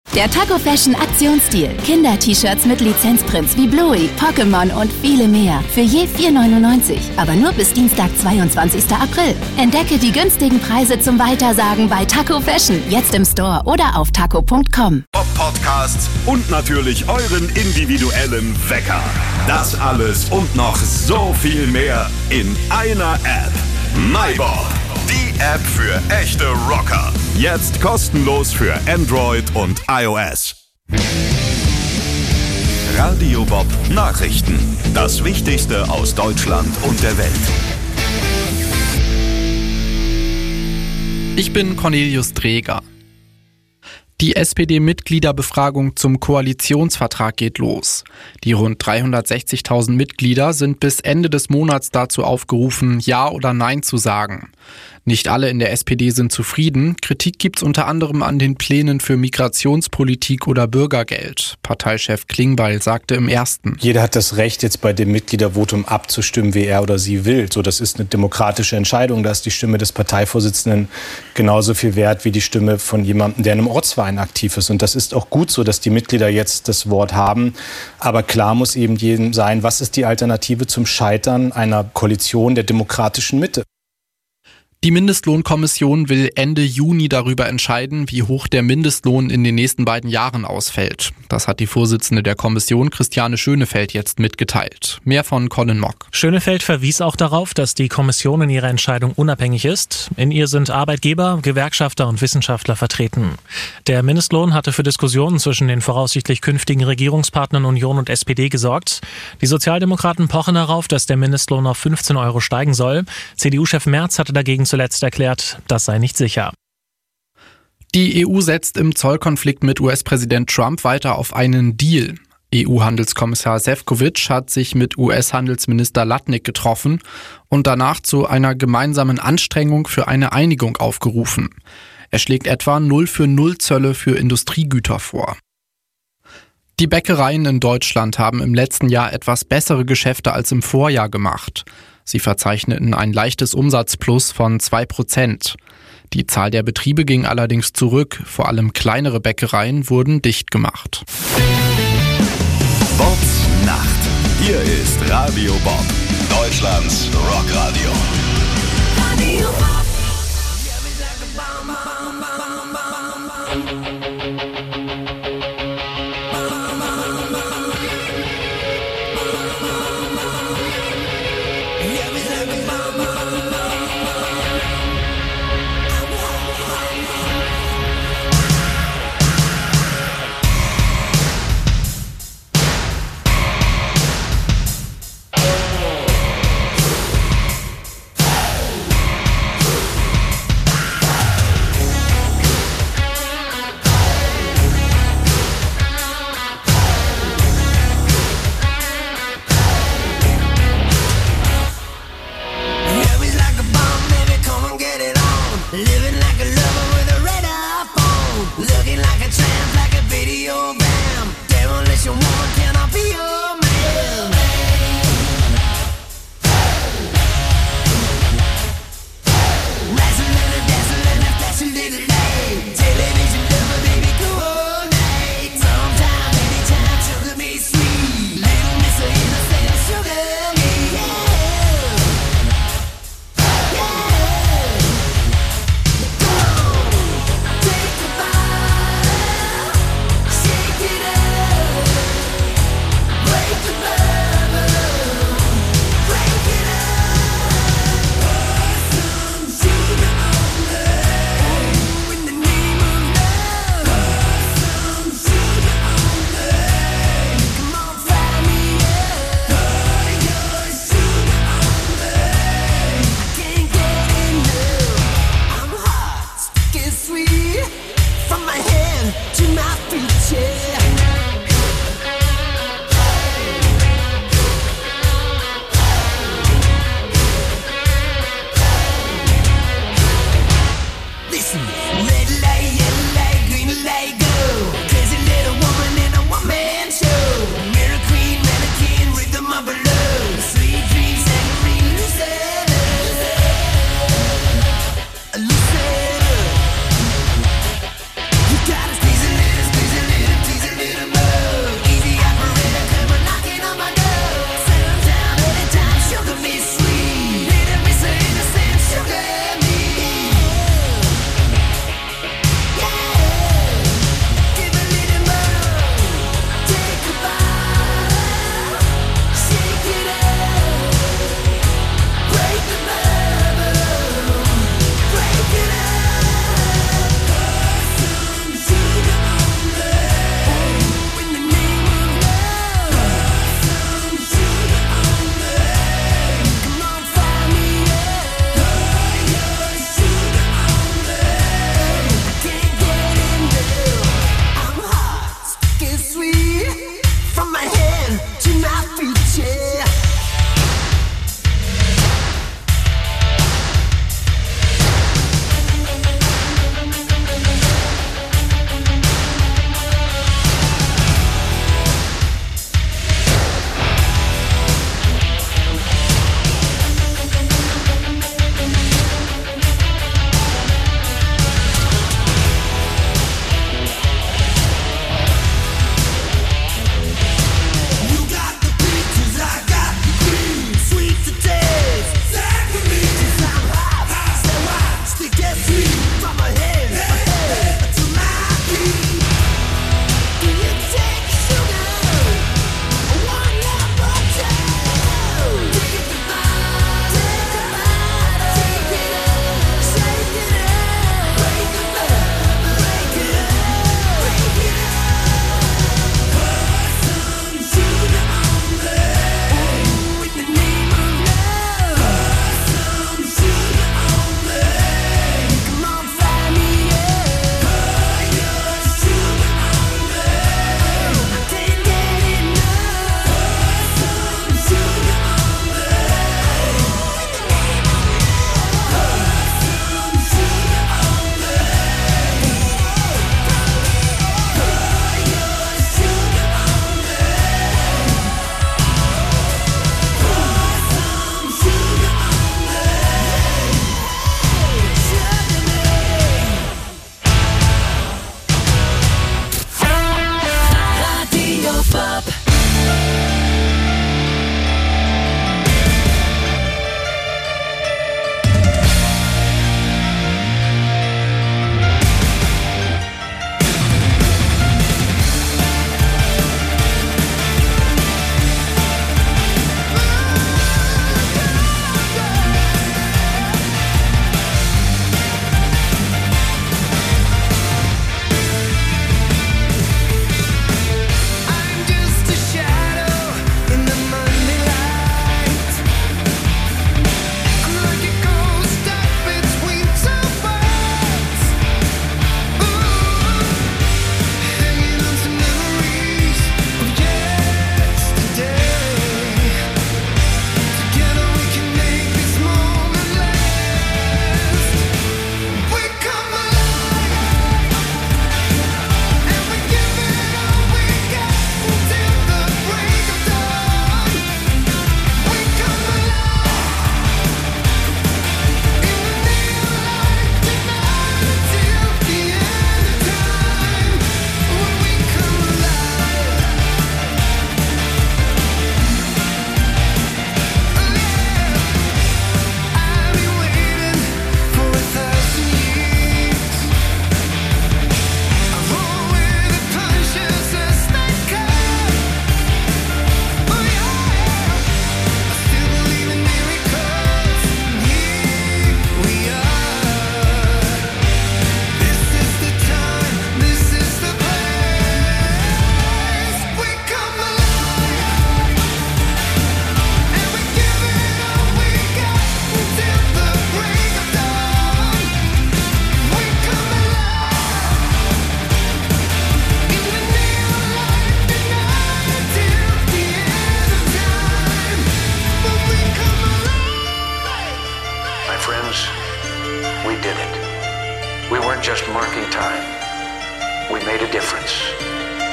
Der Taco Fashion Aktionsdeal. Kinder-T-Shirts mit Lizenzprints wie Bluey, Pokémon und viele mehr. Für je 4,99. Aber nur bis Dienstag, 22. April. Entdecke die günstigen Preise zum Weitersagen bei Taco Fashion. Jetzt im Store oder auf taco.com. Podcasts und natürlich euren individuellen Wecker. Das alles und noch so viel mehr in einer App. MyBob. Die App für echte Rocker. Jetzt kostenlos für Android und iOS. Radio Bob Nachrichten. Das Wichtigste aus Deutschland und der Welt. Ich bin Cornelius Dreger. Die SPD-Mitgliederbefragung zum Koalitionsvertrag geht los. Die rund 360.000 Mitglieder sind bis Ende des Monats dazu aufgerufen, Ja oder Nein zu sagen. Nicht alle in der SPD sind zufrieden. Kritik gibt's unter anderem an den Plänen für Migrationspolitik oder Bürgergeld. Parteichef Klingbeil sagte im Ersten: Jeder hat das Recht, jetzt bei dem Mitgliedervotum abzustimmen, wie er oder sie will. So, das ist eine demokratische Entscheidung. Da ist die Stimme des Parteivorsitzenden genauso viel wert wie die Stimme von jemandem, der in einem Ortsverein aktiv ist. Und das ist auch gut so, dass die Mitglieder jetzt das Wort haben. Aber klar muss eben jedem sein, was ist die Alternative zum Scheitern einer Koalition der demokratischen Mitte? Die Mindestlohnkommission will Ende Juni darüber entscheiden, wie hoch der Mindestlohn in den nächsten beiden Jahren ausfällt. Das hat die Vorsitzende der Kommission, Christiane Schönefeld, jetzt mitgeteilt. Mehr von Colin Mock. Schönefeld verwies auch darauf, dass die Kommission in ihrer Entscheidung unabhängig ist. In ihr sind Arbeitgeber, Gewerkschafter und Wissenschaftler vertreten. Der Mindestlohn hatte für Diskussionen zwischen den voraussichtlich künftigen Regierungspartnern Union und SPD gesorgt. Die Sozialdemokraten pochen darauf, dass der Mindestlohn auf 15 € steigen soll. CDU-Chef Merz hatte dagegen zuletzt erklärt, das sei nicht sicher. Die EU setzt im Zollkonflikt mit US-Präsident Trump weiter auf einen Deal. EU-Handelskommissar Šefčovič hat sich mit US-Handelsminister Latnik getroffen und danach zu einer gemeinsamen Anstrengung für eine Einigung aufgerufen. Er schlägt etwa 0 Zölle für Industriegüter vor. Die Bäckereien in Deutschland haben im letzten Jahr etwas bessere Geschäfte als im Vorjahr gemacht. Sie verzeichneten ein leichtes Umsatzplus von 2%. Die Zahl der Betriebe ging allerdings zurück. Vor allem kleinere Bäckereien wurden dicht gemacht. Bobs Nacht. Hier ist Radio Bob, Deutschlands Rockradio. Radio Bob.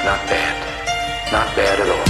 not bad. Not bad at all.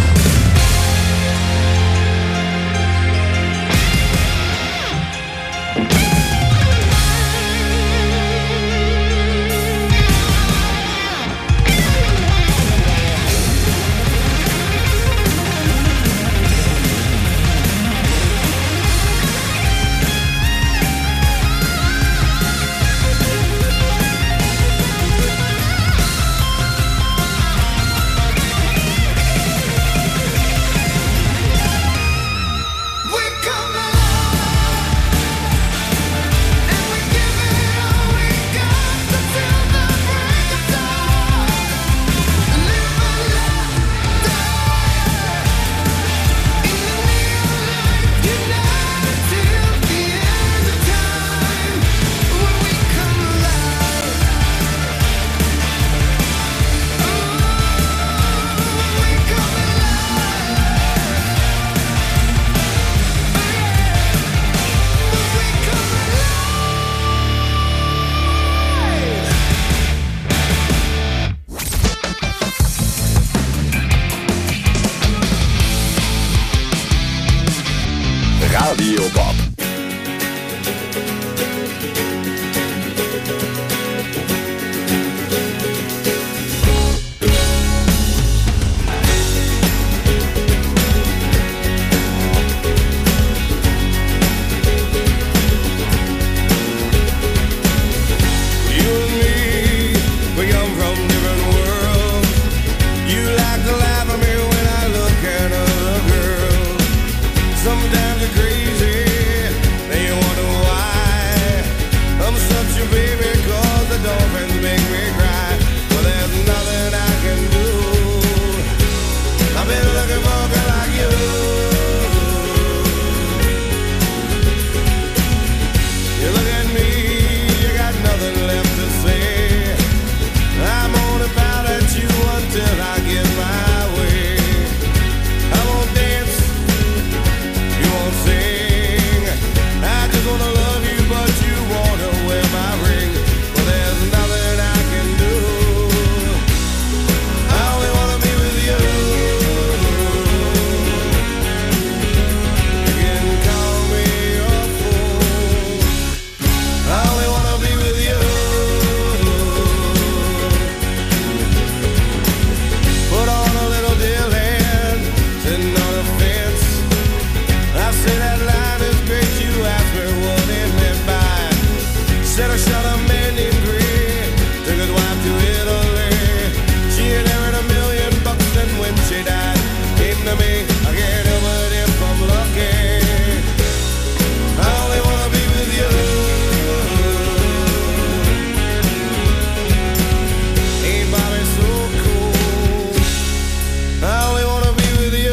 Radio Bob. Sometimes you're crazy, then you wonder why. I'm such a baby 'cause the dolphins make me cry. But there's nothing I can do. I've been looking for a girl like you. You look at me, you got nothing left to say. I'm only bound at you until I get my way. I won't dance, sing. I just wanna love you, but you wanna wear my ring. Well, there's nothing I can do. I only wanna be with you. You can call me a fool. I only wanna be with you. Put on a little deal and sitting on a fence. I say that line is great, you asked me what it meant by. Said I shot a man named Grey, took his wife to Italy. She inherited $1 million and when she died, came to me, I can't help it if I'm lucky. I only wanna be with you. Ain't Bobby so cool? I only wanna be with you.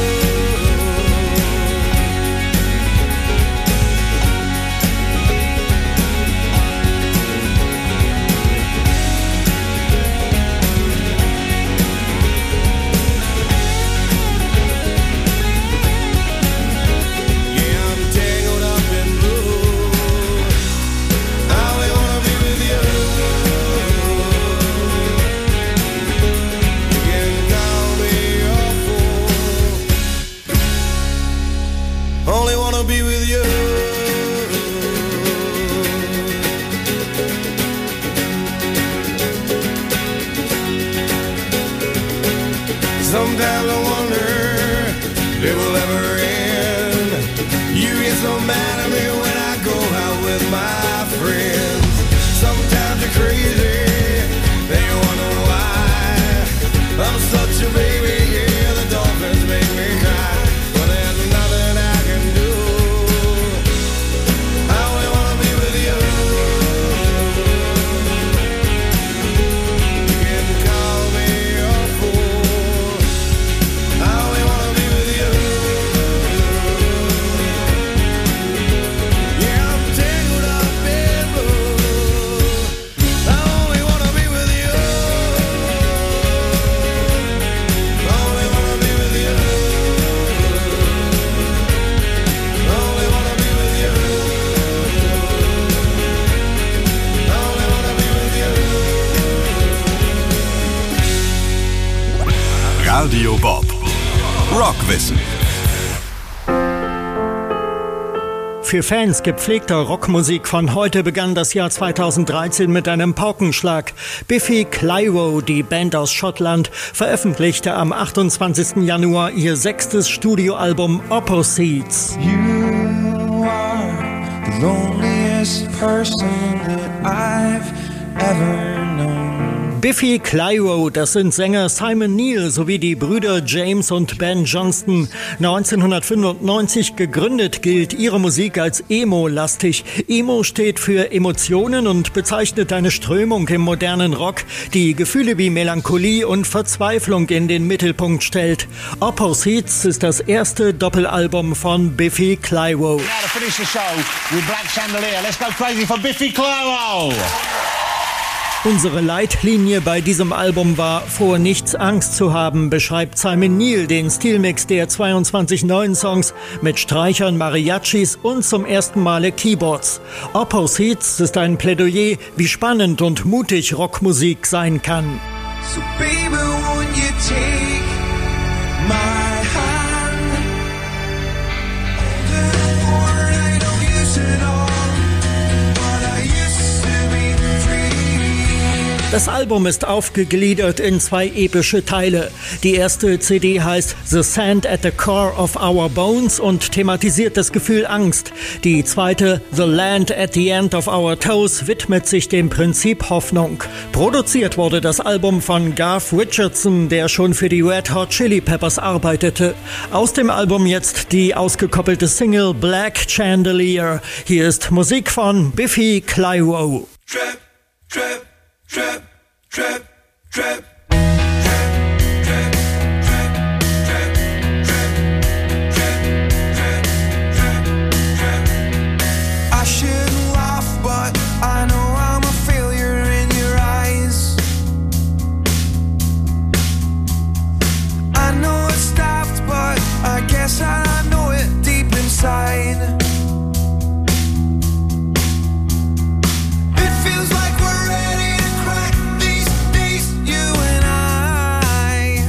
Be with you. Sometimes I wonder if it will ever end. You get so mad at me when I go out with my friends. Sometimes you're crazy, then you wonder why. I'm such a baby, yeah, the dolphins make me cry. But there's nothing I can do. Radio Bob. Rockwissen. Für Fans gepflegter Rockmusik von heute begann das Jahr 2013 mit einem Paukenschlag. Biffy Clyro, die Band aus Schottland, veröffentlichte am 28. Januar ihr 6. Studioalbum Opposites. You are the loneliest person that I've ever known. Biffy Clyro, das sind Sänger Simon Neil sowie die Brüder James und Ben Johnston. 1995 gegründet, gilt ihre Musik als Emo-lastig. Emo steht für Emotionen und bezeichnet eine Strömung im modernen Rock, die Gefühle wie Melancholie und Verzweiflung in den Mittelpunkt stellt. Opposites ist das erste Doppelalbum von Biffy Clyro. Now to finish the show with Black Chandelier. Let's go crazy for Biffy Clyro. Unsere Leitlinie bei diesem Album war, vor nichts Angst zu haben, beschreibt Simon Neil den Stilmix der 22 neuen Songs mit Streichern, Mariachis und zum ersten Male Keyboards. Opposites ist ein Plädoyer, wie spannend und mutig Rockmusik sein kann. So baby, won't you take my hand? Older than born, I don't use it all, but I used to be free. Das Album ist aufgegliedert in 2 epische Teile. Die erste CD heißt The Sand at the Core of Our Bones und thematisiert das Gefühl Angst. Die zweite, The Land at the End of Our Toes, widmet sich dem Prinzip Hoffnung. Produziert wurde das Album von Garth Richardson, der schon für die Red Hot Chili Peppers arbeitete. Aus dem Album jetzt die ausgekoppelte Single Black Chandelier. Hier ist Musik von Biffy Clyro. Trip, trip, trip, trip, trip. I shouldn't laugh, but I know I'm a failure in your eyes. I know it's daft, but I guess I know it deep inside. It feels like we're ready to crack these days, you and I.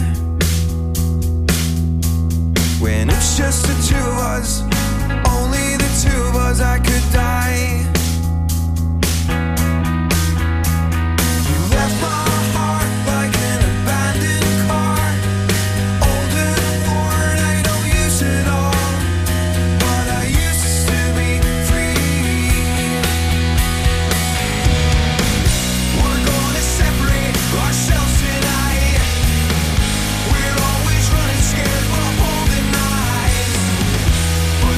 When it's just the two of us, only the two of us, I could die. You left my heart like an abandoned car. Older than born, I don't use it all, but I used to be free. We're gonna separate ourselves tonight. We're always running scared of holding eyes.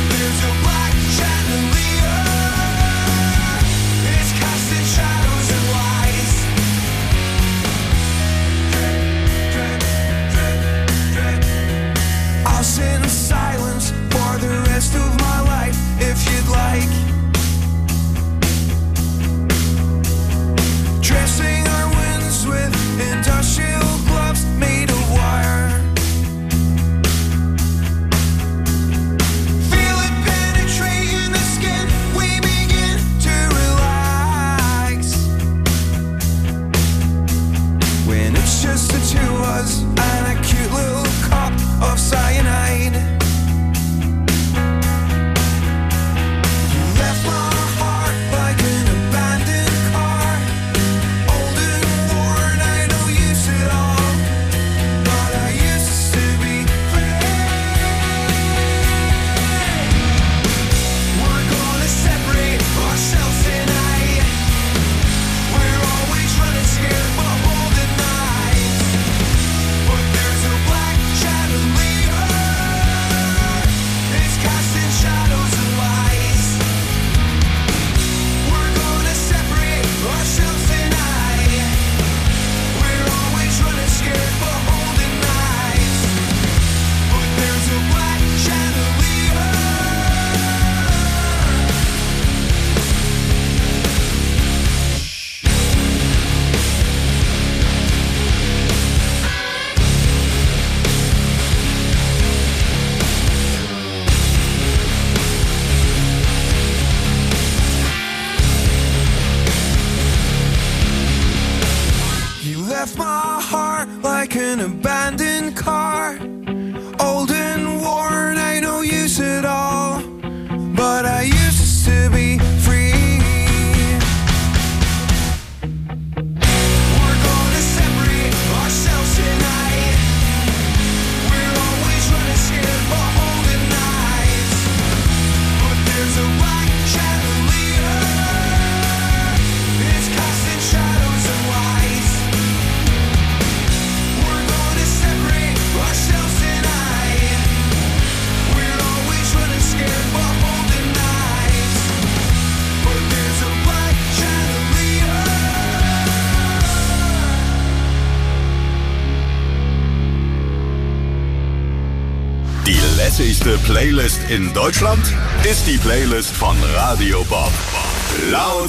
an abandoned car. Old and worn, ain't no use at all. But I used to be free. We're gonna separate ourselves tonight. We're always running scared but holding knives. But there's a black chandelier. It's casting shadows and lights. We're gonna separate ourselves tonight. We're always running scared but holding knives. But there's a black chandelier. Die lässigste Playlist in Deutschland ist die Playlist von Radio Bob. Laut,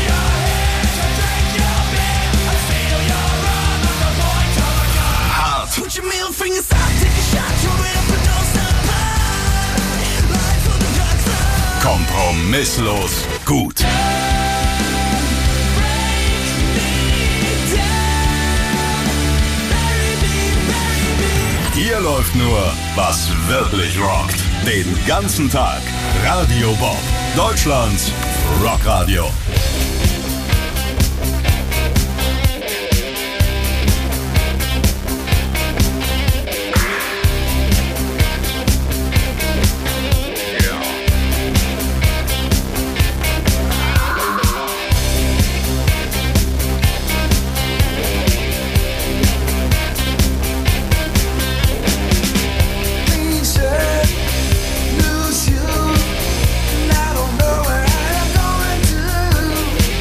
hart, Put your middle fingers up, take a shot, throw it up and don't stop. Life for the guns up. kompromisslos gut. Hier läuft nur, was wirklich rockt. Den ganzen Tag. Radio Bob. Deutschlands Rockradio. Lose you, and I don't know where I'm going to.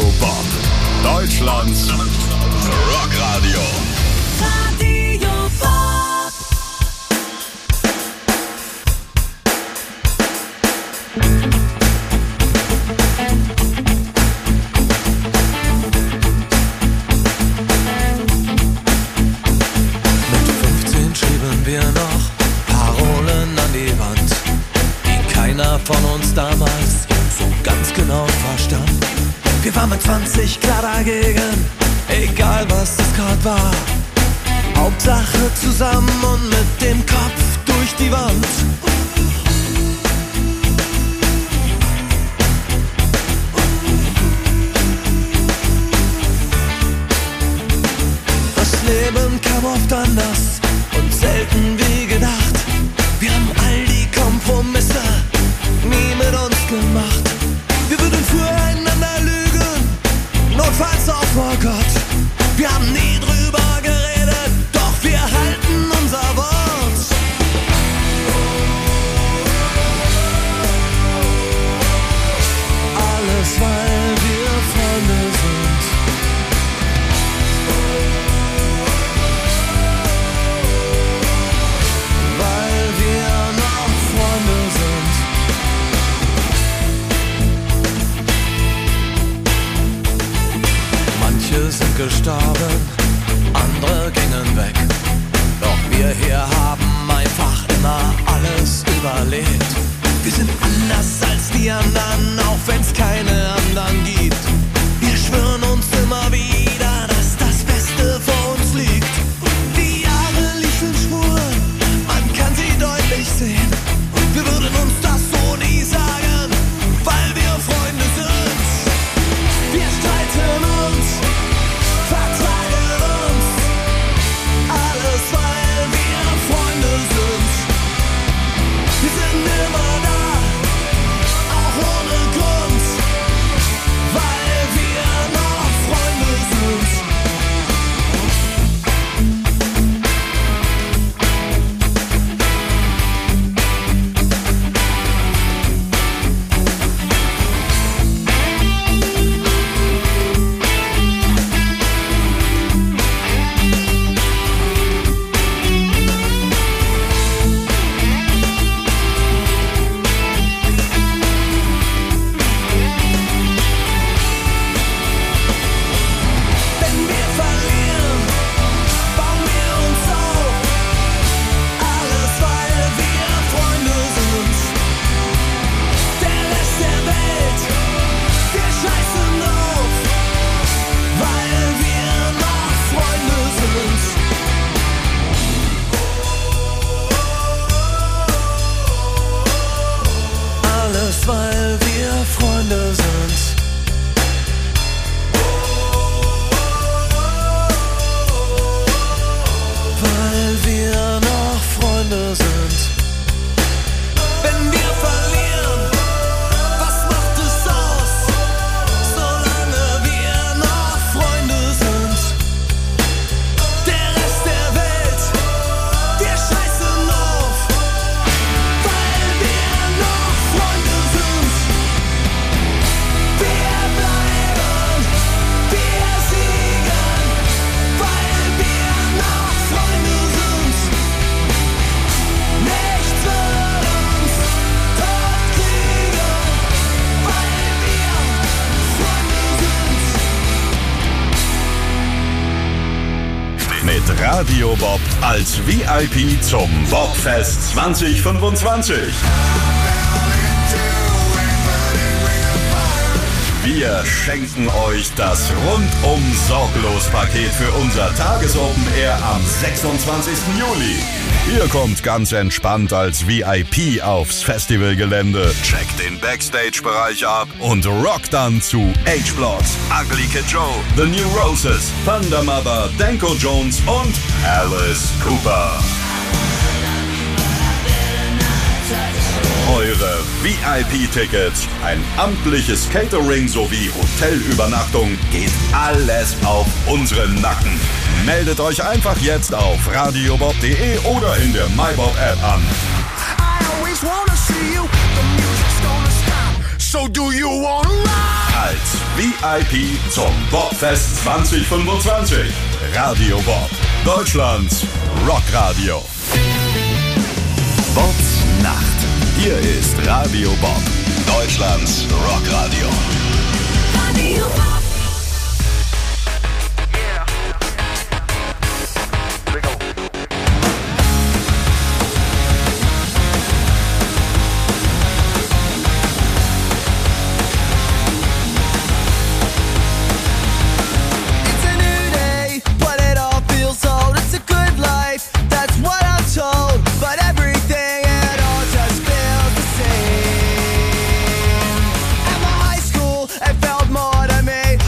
Bob, Deutschlands Rockradio. Radio Bob. Mit 15 schrieben wir noch Parolen an die Wand, die keiner von uns damals so ganz genau verstand. Wir waren mit 20 klar dagegen, egal was es gerade war. Hauptsache zusammen und mit dem Kopf durch die Wand. Das Leben kam oft anders und selten wie gedacht. Wir haben all die Kompromisse nie mit uns gemacht. Wir würden füreinander lügen, notfalls auch vor Gott. Wir haben nie drüber geredet, doch wir halten unser Wort. Alles, weil wir Freunde sind. Weil wir noch Freunde sind. Manche sind gestorben, andere gingen weg. Doch wir hier haben einfach immer alles überlebt. Wir sind anders als die anderen, auch wenn's keine anderen gibt. Wir schwören uns immer wieder, dass das Beste vor uns liegt. Die Jahre liefen Spuren, man kann sie deutlich sehen. Wir würden uns das so nie sagen, weil wir Freunde sind. Wir streiten uns, vertragen uns, alles weil wir Freunde sind. Wir sind immer da, auch ohne Grund, weil wir noch Freunde sind. Wenn wir verlieren, bauen wir uns auf. Alles weil wir Freunde sind. Der Rest der Welt, wir scheißen drauf, weil wir noch Freunde sind. Alles weil wir Freunde sind. Weil wir noch Freunde sind. Wenn wir verlieren, was macht es aus? Solange wir noch Freunde sind. Der Rest der Welt, wir scheißen auf, weil wir noch Freunde sind. Wir bleiben, wir siegen, weil wir noch Freunde sind. Nichts wird uns tot kriegen, weil wir Freunde sind. Mit Radio Bob als VIP zum Bobfest 2025. Wir schenken euch das rundum sorglos Paket für unser Tagesopen Air am 26. Juli. Ihr kommt ganz entspannt als VIP aufs Festivalgelände, checkt den Backstage-Bereich ab und rockt dann zu H-Block, Ugly Kid Joe, The New Roses, Thunder Mother, Danko Jones und Alice Cooper. Eure VIP-Tickets, ein amtliches Catering sowie Hotelübernachtung geht alles auf unsere Nacken. Meldet euch einfach jetzt auf radiobob.de oder in der MyBob-App an. So do you wanna ride? Als VIP zum Bobfest 2025. Radio Bob, Deutschlands Rockradio. Bobs Nacht. Hier ist Radio Bob, Deutschlands Rockradio. Radio Bob. It felt more to me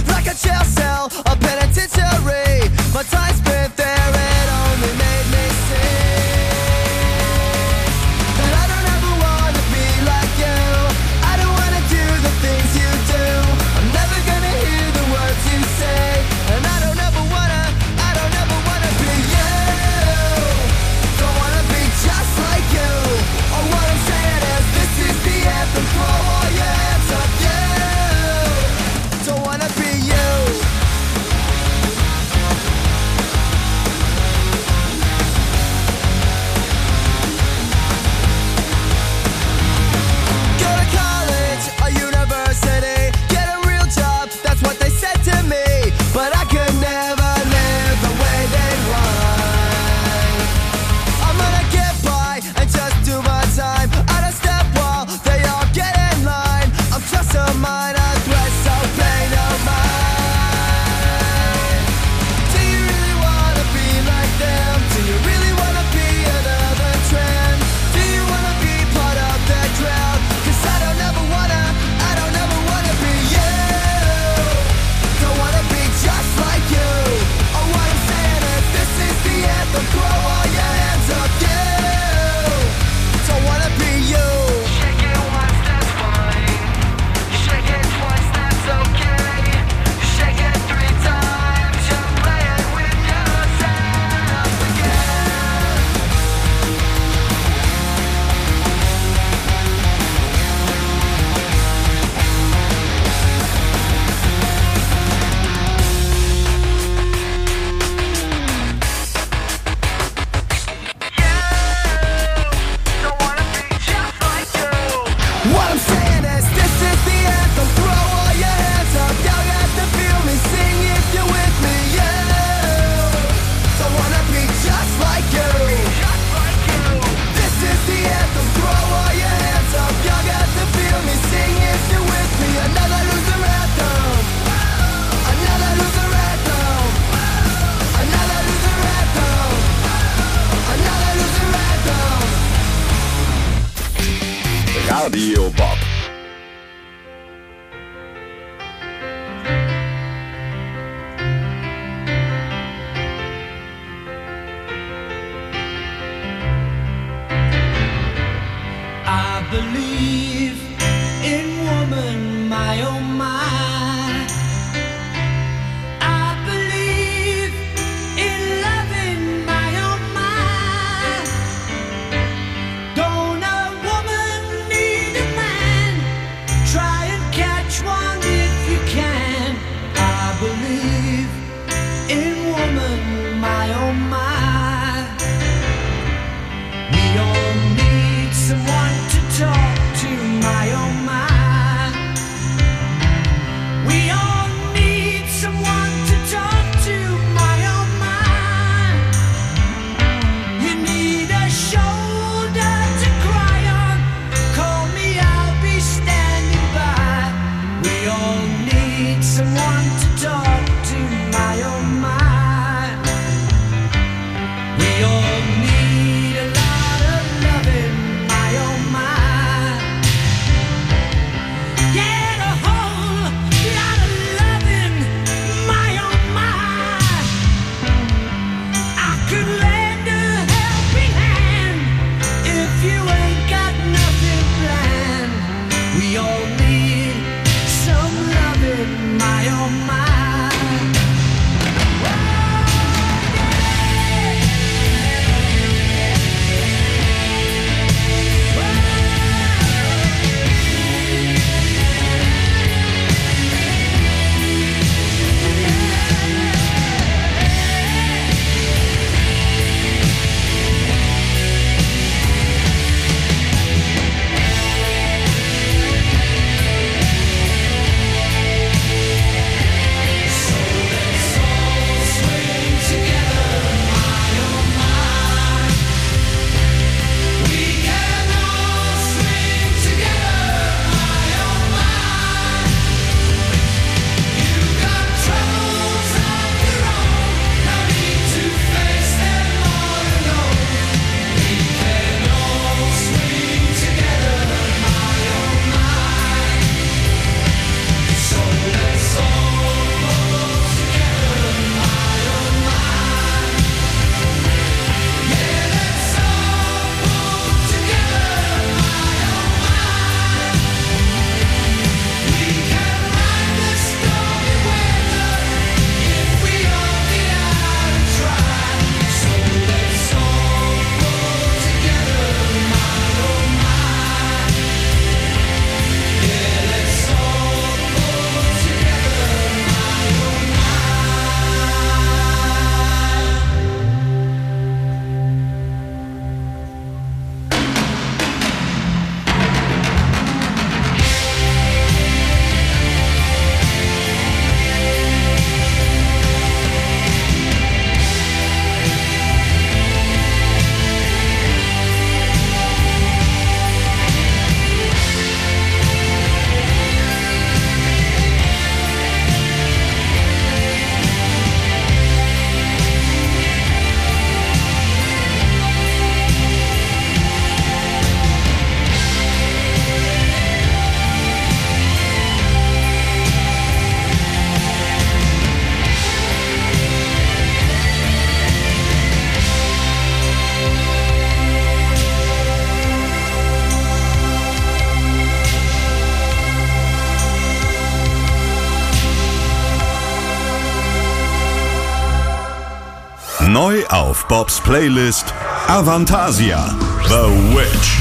Neu auf Bobs Playlist Avantasia, The Witch.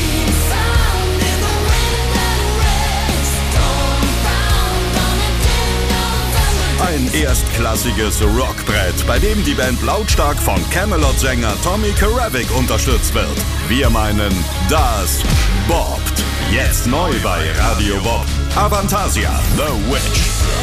Ein erstklassiges Rockbrett, bei dem die Band lautstark von Camelot-Sänger Tommy Karavik unterstützt wird. Wir meinen, das bobbt. Jetzt neu bei Radio Bob. Avantasia, The Witch.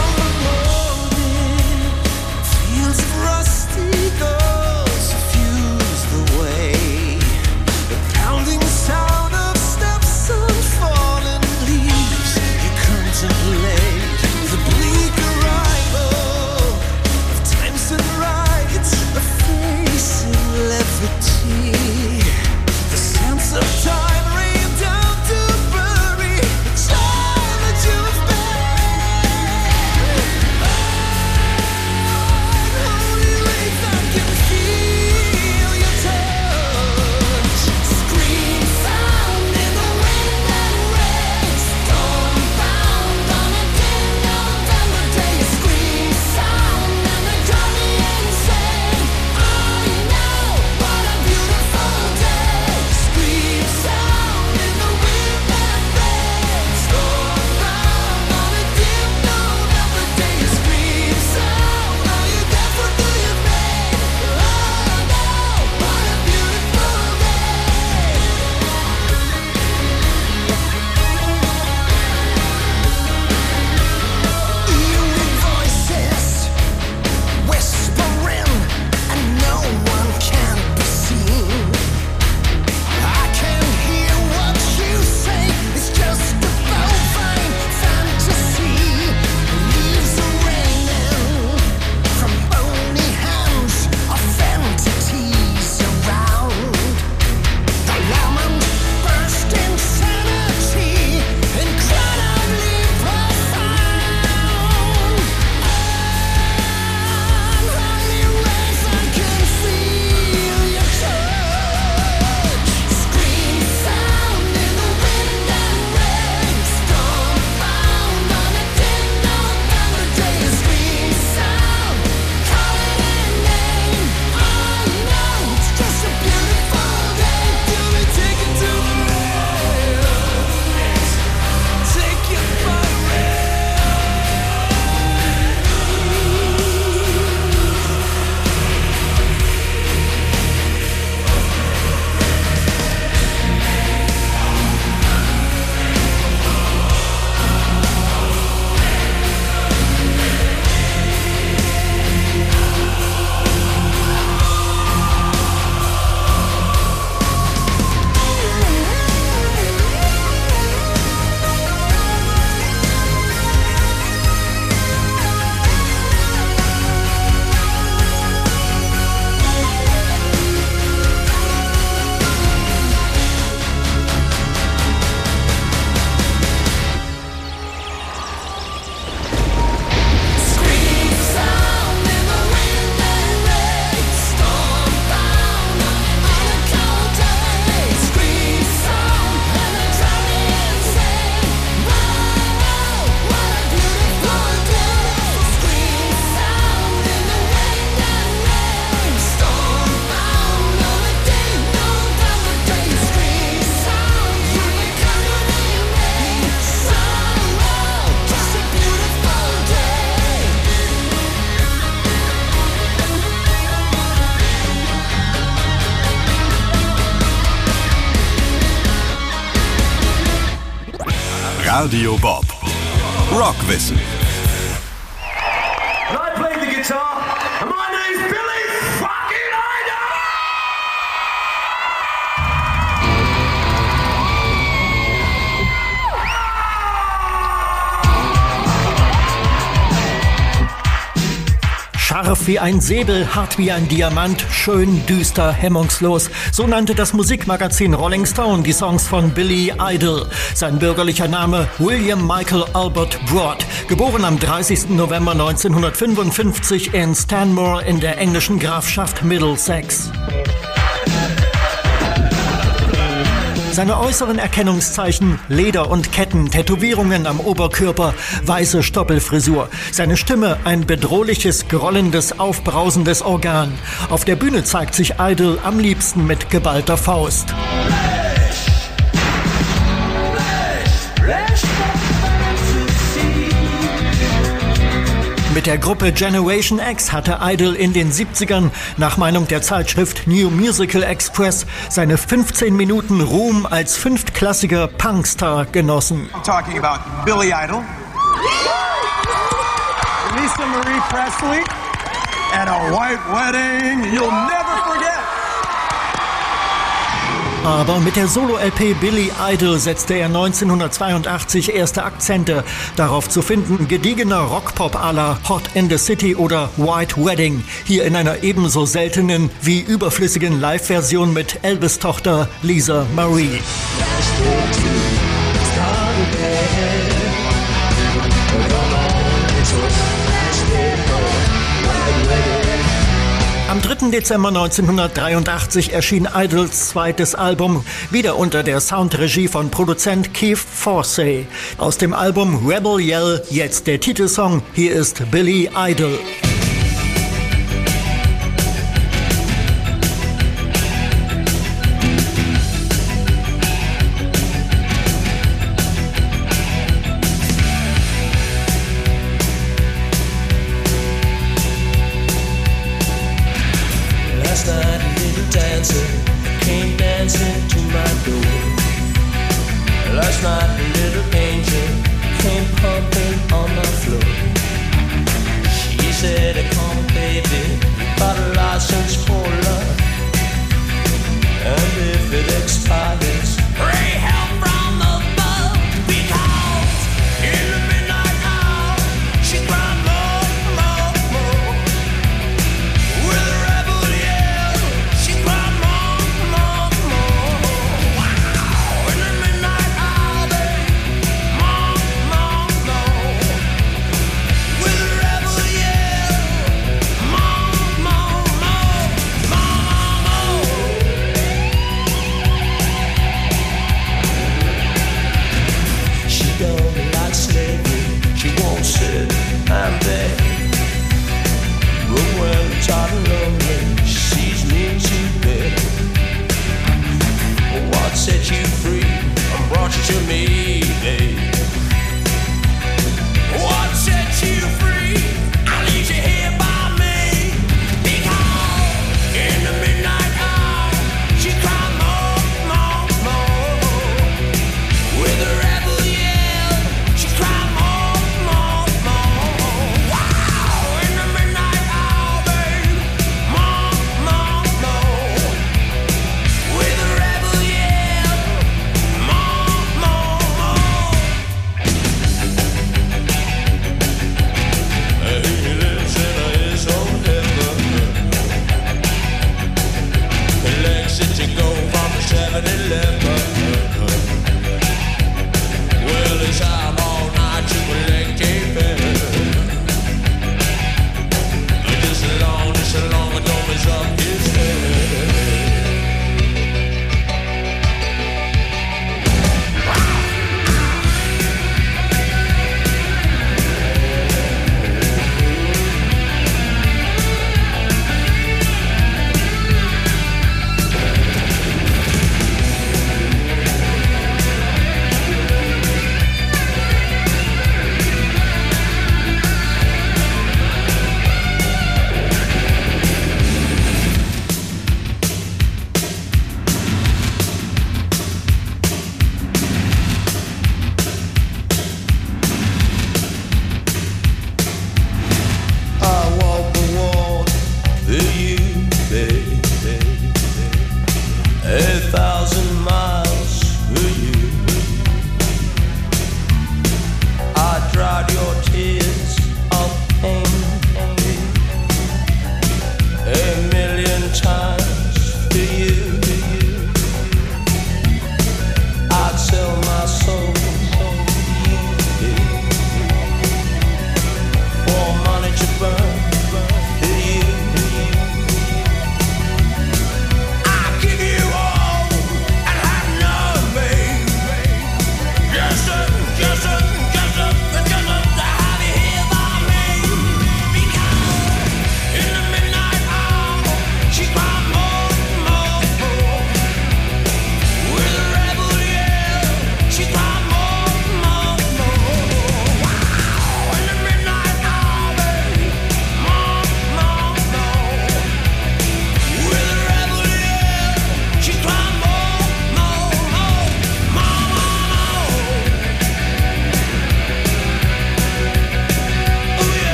Radio Bob. Rockwissen. And I play the guitar, and my name's Billy fucking Idol! Scharf wie ein Säbel, hart wie ein Diamant, schön, düster, hemmungslos. So nannte das Musikmagazin Rolling Stone die Songs von Billy Idol. Sein bürgerlicher Name William Michael Albert Broad. Geboren am 30. November 1955 in Stanmore in der englischen Grafschaft Middlesex. Seine äußeren Erkennungszeichen: Leder und Ketten, Tätowierungen am Oberkörper, weiße Stoppelfrisur. Seine Stimme: ein bedrohliches, grollendes, aufbrausendes Organ. Auf der Bühne zeigt sich Idol am liebsten mit geballter Faust. Mit der Gruppe Generation X hatte Idol in den 70ern nach Meinung der Zeitschrift New Musical Express seine 15 Minuten Ruhm als fünftklassiger Punkstar genossen. I'm talking about Billy Idol, Lisa Marie Presley, and a white wedding you'll never forget. Aber mit der Solo-LP Billy Idol setzte er 1982 erste Akzente. Darauf zu finden gediegener Rockpop à la Hot in the City oder White Wedding. Hier in einer ebenso seltenen wie überflüssigen Live-Version mit Elvis-Tochter Lisa Marie. Am 3. Dezember 1983 erschien Idols zweites Album, wieder unter der Soundregie von Produzent Keith Forsey. Aus dem Album Rebel Yell jetzt der Titelsong, hier ist Billy Idol. Last night a little angel came pumping on my floor. She said, come baby, got a license for love. And if it expires, pray help from above. Because in the midnight hour, she cried more, more, more. With a rebel yell, she cried more, more, more. Wow, in the midnight hour, babe, more, more, more. With a rebel yell, more, more, more, more, more. She don't like slavery, she won't sit and beg. But when I'm tired and lonely, she sees me to bed. What set you free and brought you to me, babe? What set you free? I leave you here by me. Because in the midnight hour, she cried more, more, more. With a rebel yell, she cried more, more, more. Wow, in the midnight hour, babe, more, more, more. With a rebel yell, more, more, more. He lives in his own heaven. He likes it to go from the 7-Eleven. Well, it's out all night to collect a penny. Just as long as don't mess up his head. I walk the walk for you, baby. 1,000 miles for you. I dried your tears of pain 1,000,000 times for you. I'd sell my soul for money to burn for you. I give you all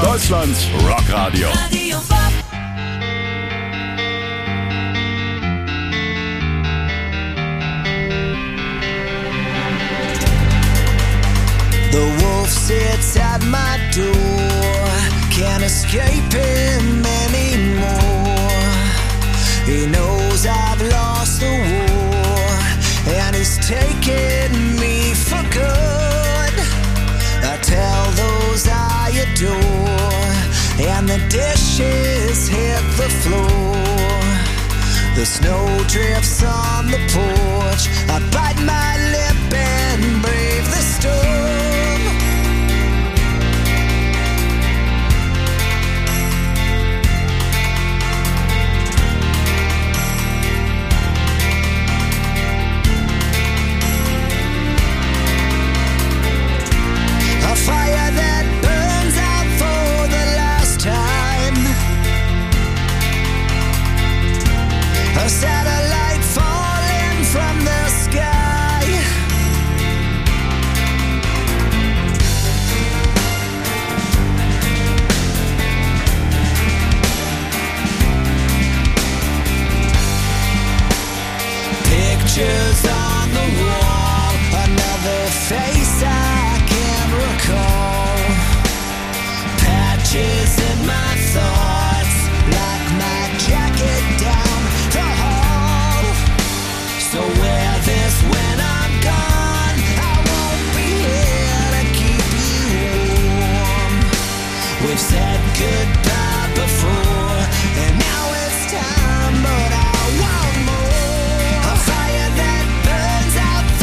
Deutschlands Rockradio. Radio Bob. The wolf sits at my door, can't escape him anymore. He knows I've lost the war, and he's taken me for good. I tell those I adore, and the dishes hit the floor. The snow drifts on the porch, I bite my lip and brave the storm. A fire that burns out for the last time. A satellite falling from the sky. Pictures on the wall, another face I can't recall. Patches in my thoughts, like my jacket down the hall. So wear this when I'm gone, I won't be here to keep you warm. We've said goodbye before, and now it's time, but I want more. A fire that burns out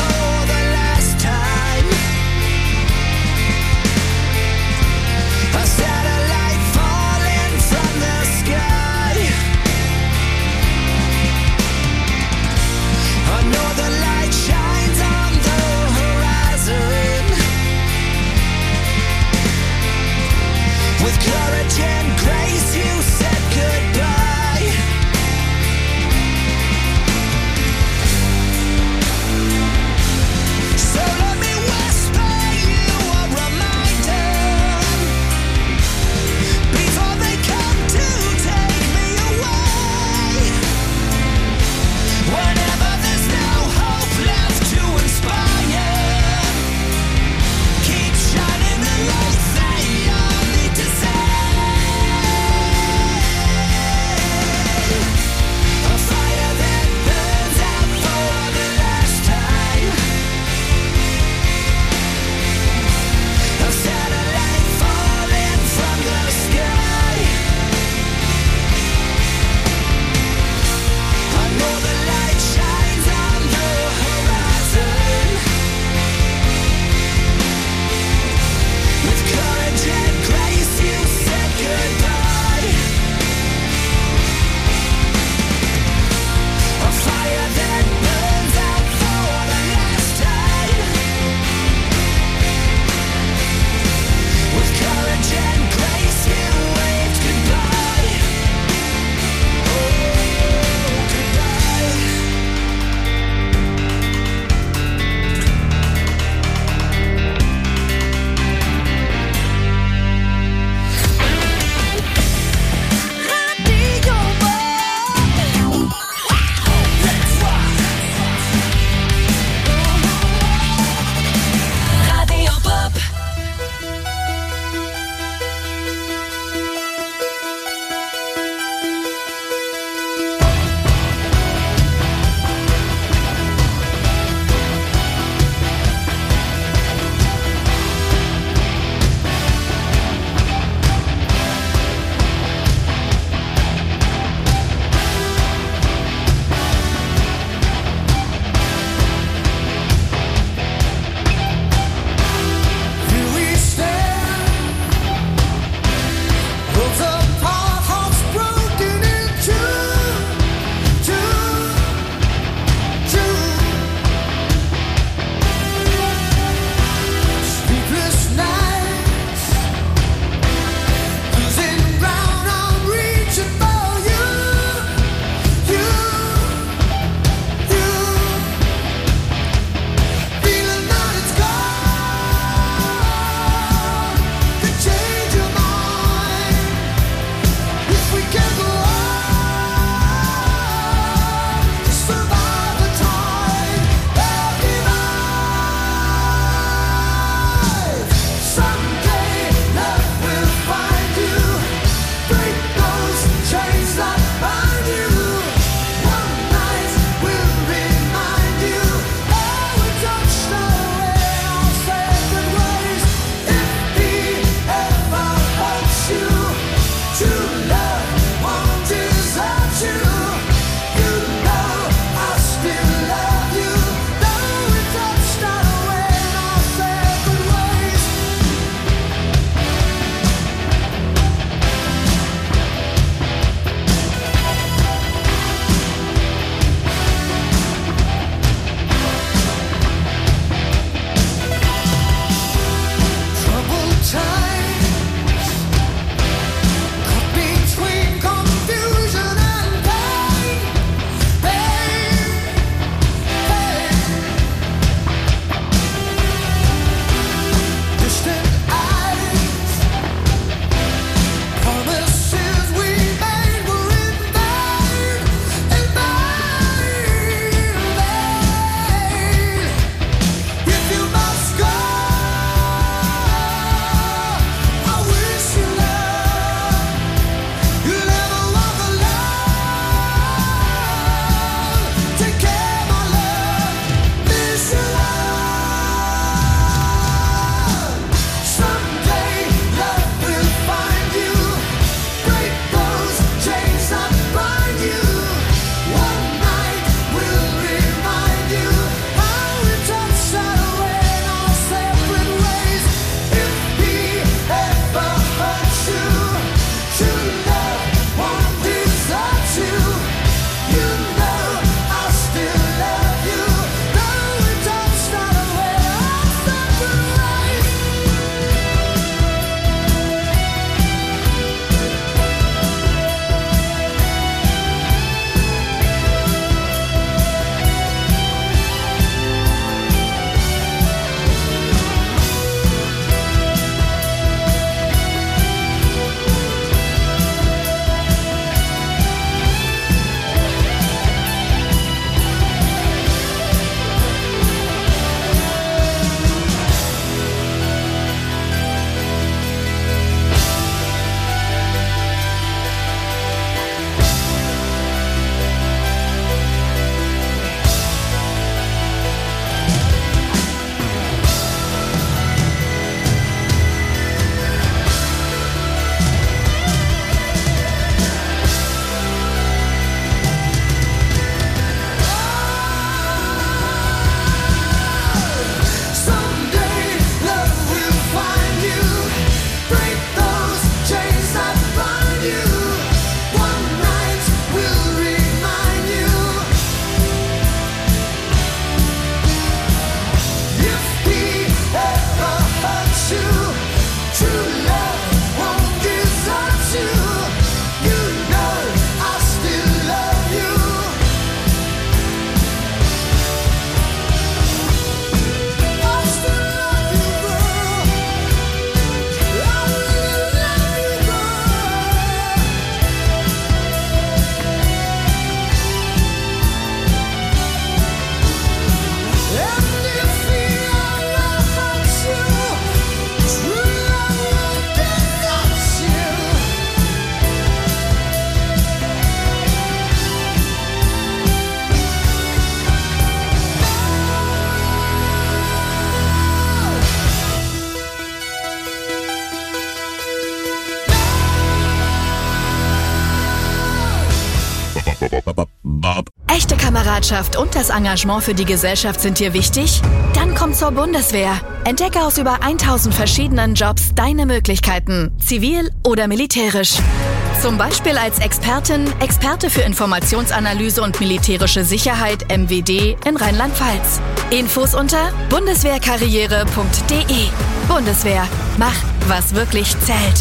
Bob. Echte Kameradschaft und das Engagement für die Gesellschaft sind dir wichtig? Dann komm zur Bundeswehr. Entdecke aus über 1000 verschiedenen Jobs deine Möglichkeiten, zivil oder militärisch. Zum Beispiel als Experte für Informationsanalyse und militärische Sicherheit MWD in Rheinland-Pfalz. Infos unter bundeswehrkarriere.de. Bundeswehr, mach, was wirklich zählt.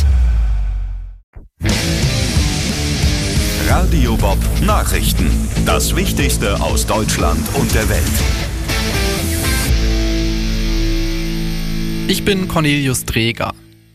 Radio Bob Nachrichten. Das Wichtigste aus Deutschland und der Welt. Ich bin Cornelius Dreger.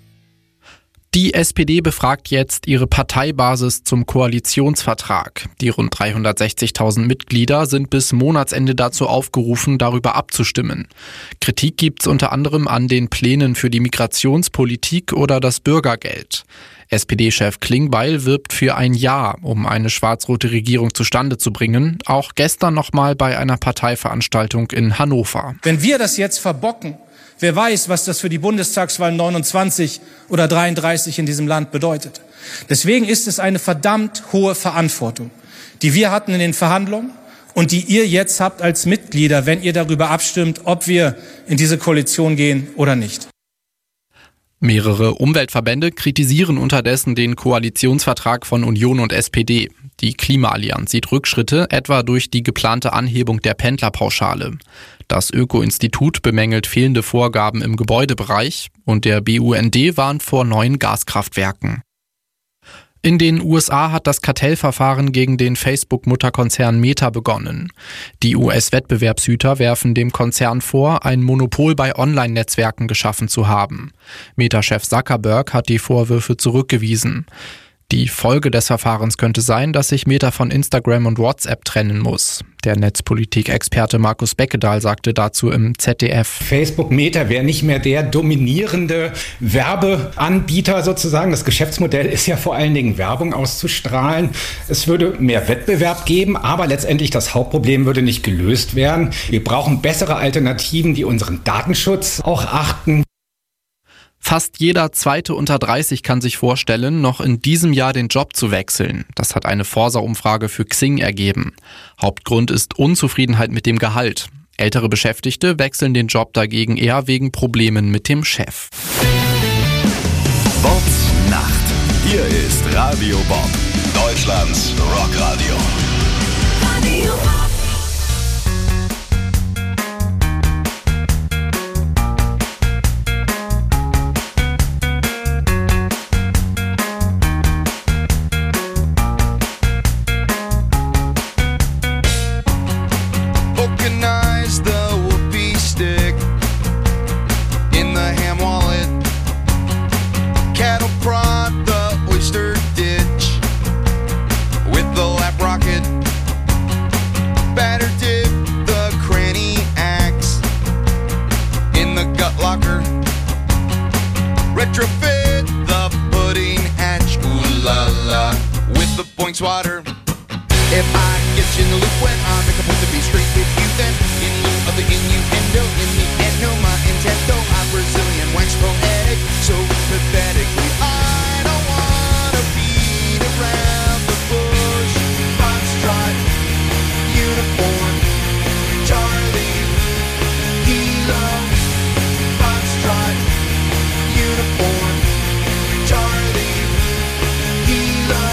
Die SPD befragt jetzt ihre Parteibasis zum Koalitionsvertrag. Die rund 360.000 Mitglieder sind bis Monatsende dazu aufgerufen, darüber abzustimmen. Kritik gibt's unter anderem an den Plänen für die Migrationspolitik oder das Bürgergeld. SPD-Chef Klingbeil wirbt für ein Ja, um eine schwarz-rote Regierung zustande zu bringen. Auch gestern nochmal bei einer Parteiveranstaltung in Hannover. Wenn wir das jetzt verbocken, wer weiß, was das für die Bundestagswahl 29 oder 33 in diesem Land bedeutet. Deswegen ist es eine verdammt hohe Verantwortung, die wir hatten in den Verhandlungen und die ihr jetzt habt als Mitglieder, wenn ihr darüber abstimmt, ob wir in diese Koalition gehen oder nicht. Mehrere Umweltverbände kritisieren unterdessen den Koalitionsvertrag von Union und SPD. Die Klimaallianz sieht Rückschritte, etwa durch die geplante Anhebung der Pendlerpauschale. Das Öko-Institut bemängelt fehlende Vorgaben im Gebäudebereich und der BUND warnt vor neuen Gaskraftwerken. In den USA hat das Kartellverfahren gegen den Facebook-Mutterkonzern Meta begonnen. Die US-Wettbewerbshüter werfen dem Konzern vor, ein Monopol bei Online-Netzwerken geschaffen zu haben. Meta-Chef Zuckerberg hat die Vorwürfe zurückgewiesen. Die Folge des Verfahrens könnte sein, dass sich Meta von Instagram und WhatsApp trennen muss. Der Netzpolitik-Experte Markus Beckedahl sagte dazu im ZDF: Facebook Meta wäre nicht mehr der dominierende Werbeanbieter sozusagen. Das Geschäftsmodell ist ja vor allen Dingen Werbung auszustrahlen. Es würde mehr Wettbewerb geben, aber letztendlich das Hauptproblem würde nicht gelöst werden. Wir brauchen bessere Alternativen, die unseren Datenschutz auch achten. Fast jeder Zweite unter 30 kann sich vorstellen, noch in diesem Jahr den Job zu wechseln. Das hat eine Forsa-Umfrage für Xing ergeben. Hauptgrund ist Unzufriedenheit mit dem Gehalt. Ältere Beschäftigte wechseln den Job dagegen eher wegen Problemen mit dem Chef. Bobs Nacht. Hier ist Radio Bob, Deutschlands Rockradio. Radio Bob. Retrofit the pudding hatch, ooh la la, with the Boinks water. If I get you in the loop when I make a point to be straight with you, then in lieu of the innuendo, in the end, no, my intento, I'm Brazilian wax poetic, so pathetically, I don't wanna beat around the bush. Foxtrot, uniform, Charlie, Kilo, Foxtrot, uniform, Charlie, Kilo.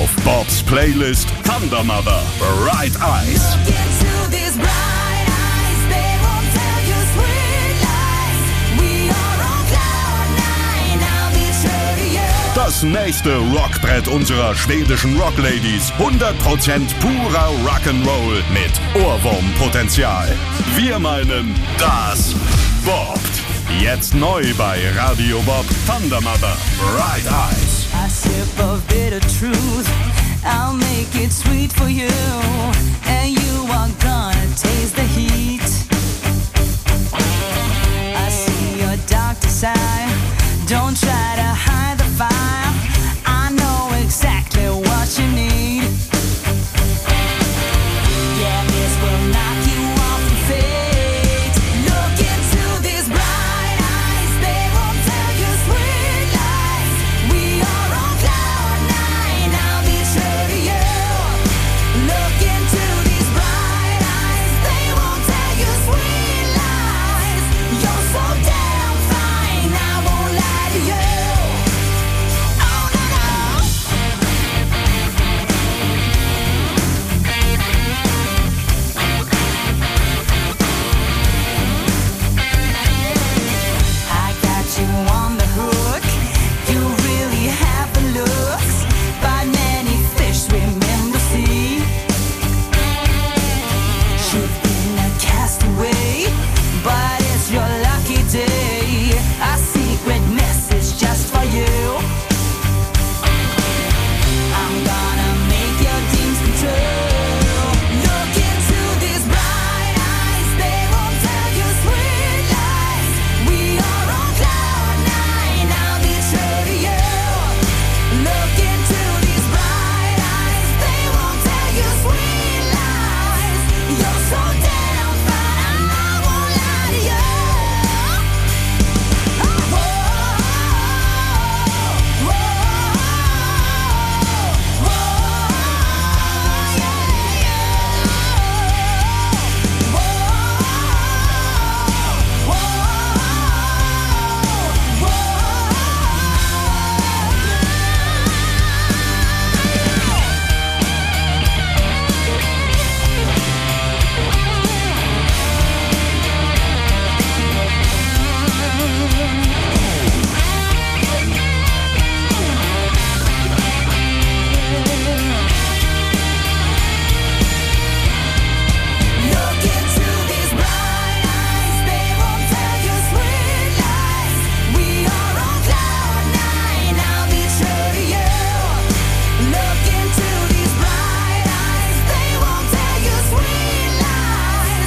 auf Bobs Playlist Thunder Mother, Bright Eyes. Das nächste Rockbrett unserer schwedischen Rockladies. 100% purer Rock'n'Roll mit Ohrwurmpotenzial. Wir meinen, das bobbt. Jetzt neu bei Radio Bob, Thunder Mother, Bright Eyes. A sip of bitter truth, I'll make it sweet for you, and you are gonna taste the heat. I see your dark side, don't try to hide the fire.